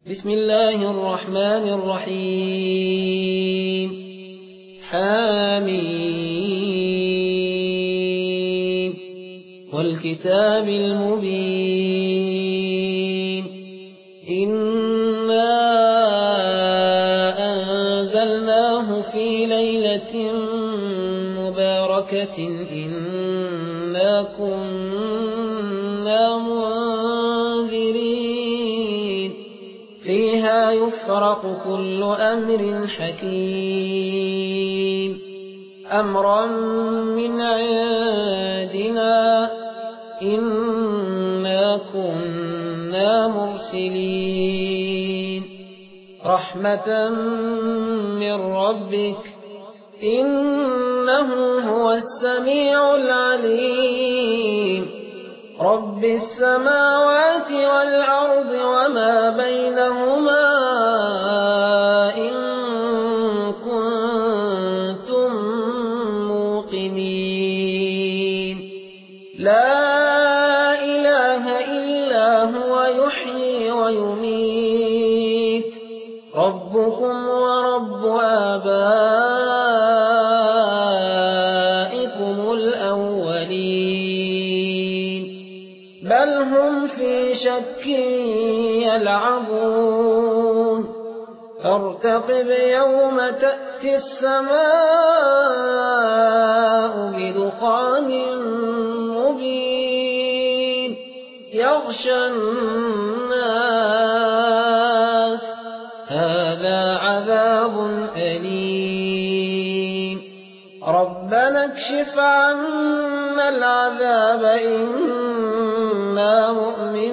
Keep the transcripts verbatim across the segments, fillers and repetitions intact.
بسم الله الرحمن الرحيم حميم والكتاب المبين إنا أنزلناه في ليلة مباركة إنا كنا منذرين فيها يفرق كل أمر حكيم أمرا من عندنا إنا كنا مرسلين رحمة من ربك إنه هو السميع العليم رب السماوات والأرض وما بينهما إن كنتم موقنين لا إله إلا هو يحيي ويميت ربكم ورب آبائكم الأولين بل هم في شك يلعبون فارتقب يوم تأتي السماء بدخان مبين يغشى الناس هذا عذاب أليم ربنا اكشف عنا العذاب إنا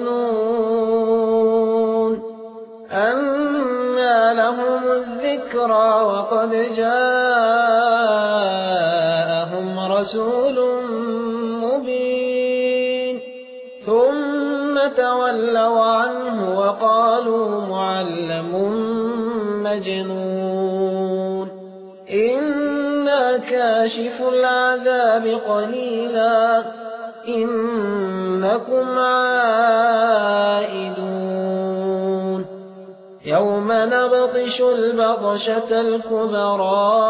مؤمنون أنى لهم الذكرى وقد جاءهم رسول مبين ثم تولوا عنه وقالوا معلم مجنون إنا كاشف العذاب قليلا إنكم عائدون يوم نبطش البطشة الكبرى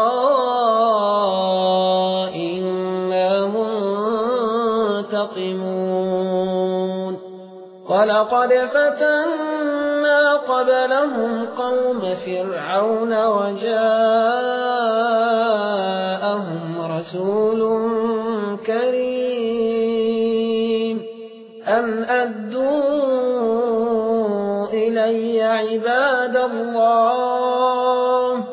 إنا منتقمون ولقد فتنا قبلهم قوم فرعون وجاءهم رسول كريم أن أدوا إلي عباد الله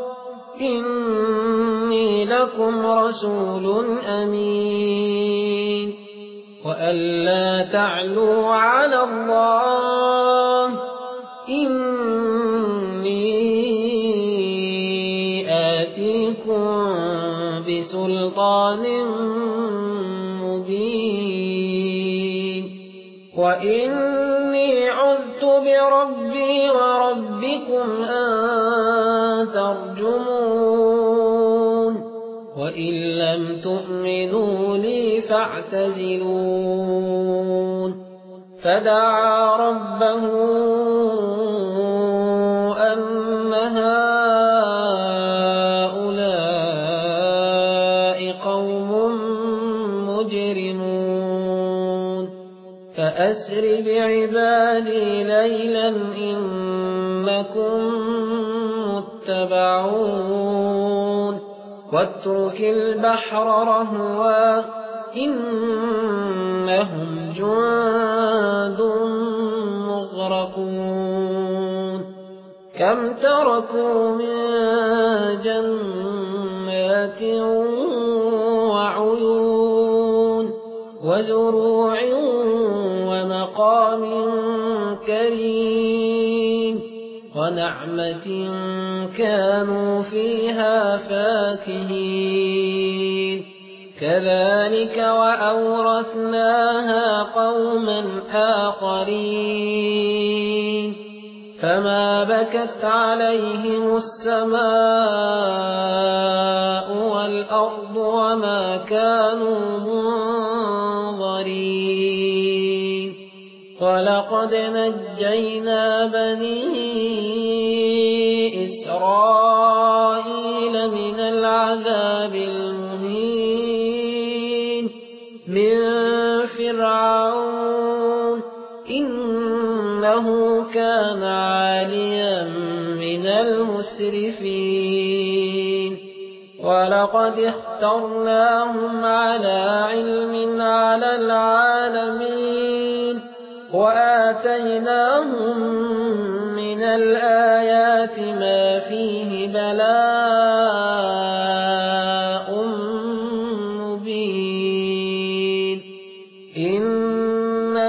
إني لكم رسول أمين وأن لا تعلوا على الله إني آتيكم بسلطان مبين وإني عذت بربي وربكم أن ترجمون وإن لم تؤمنوا لي فاعتزلون فدعا ربه أن هؤلاء قوم مجرمون فأسر بعبادي ليلا إنكم متبعون واترك البحر رهوا إنهم جند مغرقون كم تركوا من جنات وعيون وزروع ومقام كريم ونعمة كانوا فيها فاكهين كذلك وأورثناها قوما آخرين فما بكت عليهم السماء والأرض وما كانوا منظرين وَلَقَدْ نَجَّيْنَا بَنِي إِسْرَائِيلَ مِنَ الْعَذَابِ الْمُهِينِ مِنْ فِرْعَوْنَ إِنَّهُ كَانَ عَالِيًا مِنَ الْمُسْرِفِينَ وَلَقَدِ اخْتَرْنَاهُمْ عَلَى عِلْمٍ عَلَى الْعَالَمِينَ وَآتَيْنَاهُمْ مِنَ الْآيَاتِ مَا فِيهِ بَلَاءٌ مُبِينٌ إِنَّ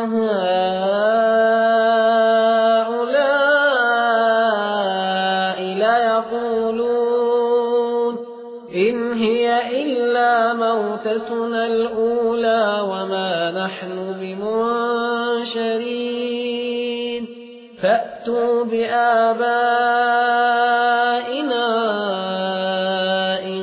هَٰؤُلَاءِ لَيَقُولُونَ إِنْ هِيَ إِلَّا مَوْتَتُنَا الْأُولَىٰ وَمَا نَحْنُ بِمُنشَرِينَ فَأْتُوا بِآبَائِنَا إِن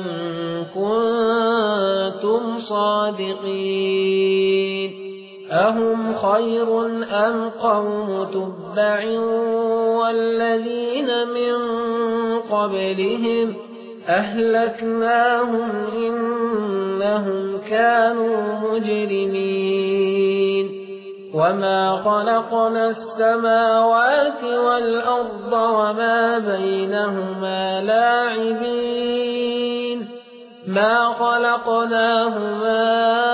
كُنتُمْ صَادِقِينَ أَهُمْ خَيْرٌ أَمْ قَوْمُ تُبَّعٍ وَالَّذِينَ مِن قَبْلِهِمْ أَهْلَكْنَاهُمْ إِنَّهُمْ كَانُوا مُجْرِمِينَ وَمَا خَلَقْنَا السَّمَاوَاتِ وَالْأَرْضَ وَمَا بَيْنَهُمَا لَاعِبِينَ مَا خَلَقْنَاهُمَا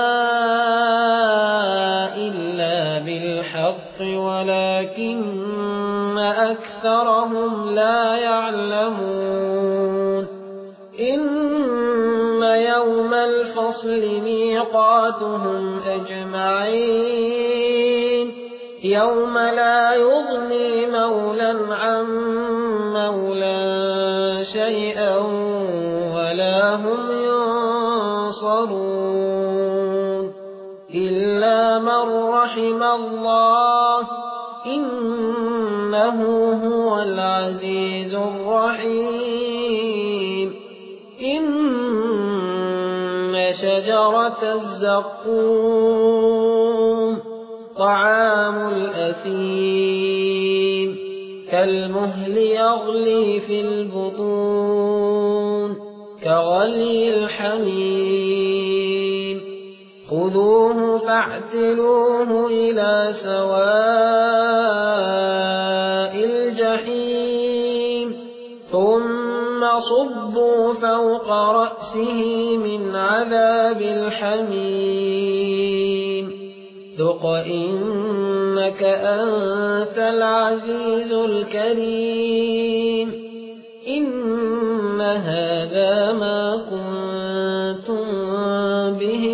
إِلَّا بِالْحَقِّ وَلَكِنَّ أَكْثَرَهُمْ لَا يَعْلَمُونَ إِنَّ يَوْمَ الْفَصْلِ مِيقَاتُهُمْ أَجْمَعِينَ يَوْمَ لَا يُغْنِي مَوْلًى عَن مَّوْلًى شَيْئًا وَلَا هُمْ يُنصَرُونَ إِلَّا مَن رَّحِمَ اللَّهُ إِنَّهُ هُوَ الْعَزِيزُ الرَّحِيمُ إِنَّ شَجَرَتَ الزَّقُّومِ طَعَامُ الْأَثِيمِ كَالْمُهْلِ يَغْلِي فِي الْبُطُونِ كَغَلْيِ الْحَمِيمِ خُذُوهُ فَاعْتِلُوهُ إِلَىٰ سَوَاءِ الْجَحِيمِ ثُمَّ صُبُّوا فَوْقَ رَأْسِهِ مِنْ عَذَابِ الْحَمِيمِ ذُقْ إِنَّكَ أَنتَ الْعَزِيزُ الْكَرِيمُ إِنَّ هَٰذَا مَا كُنتُم بِهِ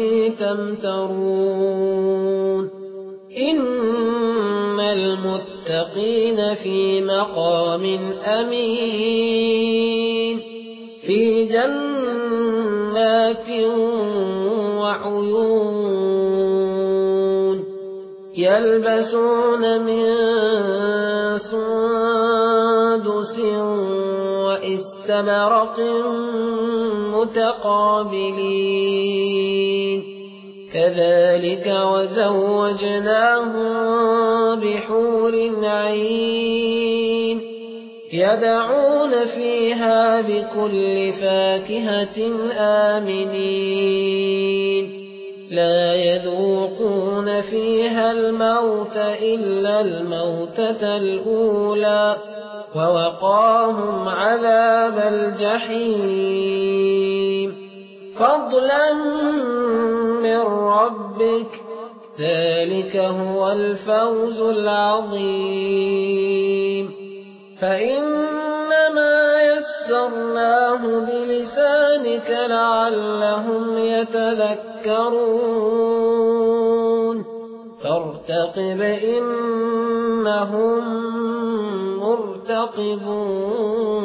تَمْتَرُونَ إِنَّ الْمُتَّقِينَ فِي مَقَامٍ أَمِينٍ فِي جَنَّاتٍ وَعُيُونٍ يَلْبَسُونَ مِن سُندُسٍ وَإِسْتَبْرَقٍ مُّتَقَابِلِينَ كَذَٰلِكَ وَزَوَّجْنَاهُم بِحُورٍ عِينٍ يَدْعُونَ فِيهَا بِكُلِّ فَاكِهَةٍ آمِنِينَ لَا يَذُوقُونَ فِيهَا الْمَوْتَ إِلَّا الْمَوْتَةَ الْأُولَىٰ وَوَقَاهُمْ عَذَابَ الْجَحِيمِ فَضْلًا مِّن رَّبِّكَ ذَٰلِكَ هُوَ الْفَوْزُ الْعَظِيمُ فَإِنَّمَا يَسَّرْنَاهُ بِلِسَانِكَ لَعَلَّهُمْ يَتَذَكَّرُونَ فَارْتَقِبْ إِنَّهُم مُّرْتَقِبُونَ